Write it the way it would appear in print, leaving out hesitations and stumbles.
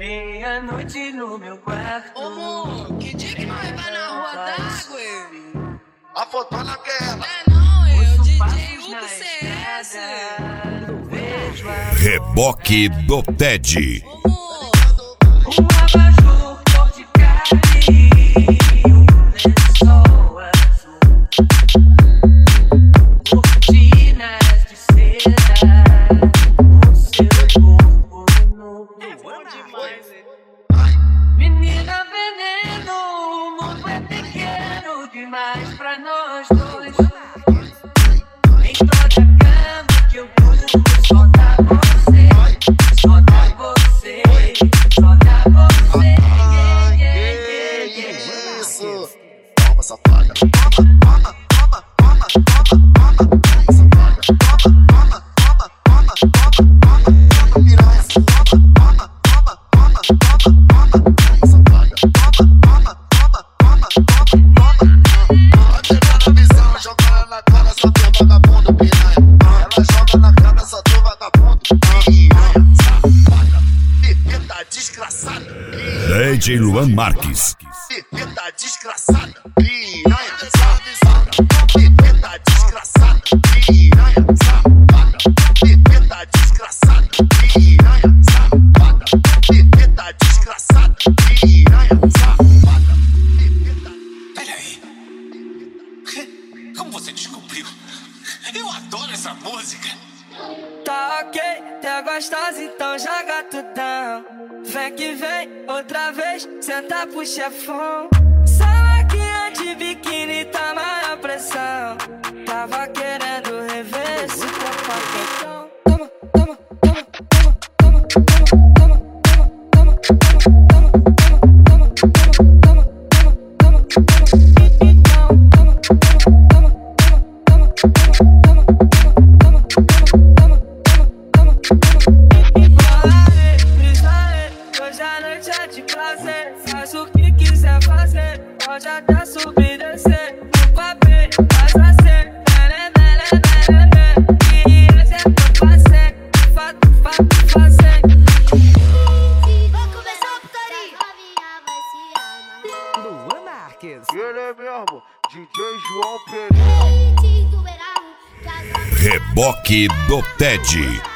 Meia-noite no meu quarto. Ô, amor, que dia que nós vai na rua d'água? A fotona que é ela. Não é não, é o DJ Hugo CS. Reboque do Ted. Ô, amor, Um abajur cor de carne e um lençol azul. Cortinas de seda, o seu corpo nu. é bom demais, velho. Menina veneno, o mundo é pequeno demais pra nós dois. Entrou da cama que eu durmo, só dá você, só dá você, só dá você. Isso. Toma, safada. Toma, toma, toma, toma, toma, toma, safada. Toma, toma, toma, toma, toma, toma, piranha. Toma, toma, toma, toma, toma, toma, safada. Toma, toma, toma, toma, toma, toma. Vai pegar na visão, joga ela na cara, só teu vagabundo, piranha. Ela joga na cara, só teu vagabundo, piranha. Safada, perfeita, desgraçada. DJ Luan Marques. Perfeita, desgraçada, piranha, safada. Perfeita, desgraçada, piranha, safada. Perfeita, desgraçada, piranha, safada. Perfeita, desgraçada, piranha, safada. Peraí. Como você descobriu? Eu adoro essa música. Tá ok, tá gostosa, então joga tudão. Vem que vem, outra vez, senta pro chefão. Salaquinha de biquíni, tá maior pressão. Tava querendo rever esse copa quentão. Toma, toma, toma, toma, toma, toma, toma, toma, toma, toma, toma, toma, toma, toma, hoje a noite é de prazer, faz o que quiser fazer, pode até subir e descer, no papel, faz assim, e esse é teu fazer, fato, fazer. Vai começar a putaria. A novinha vai se amar. Luan Marques. Ele é mesmo, DJ João Pereira. Titubeirão, que agora Reboque do Ted.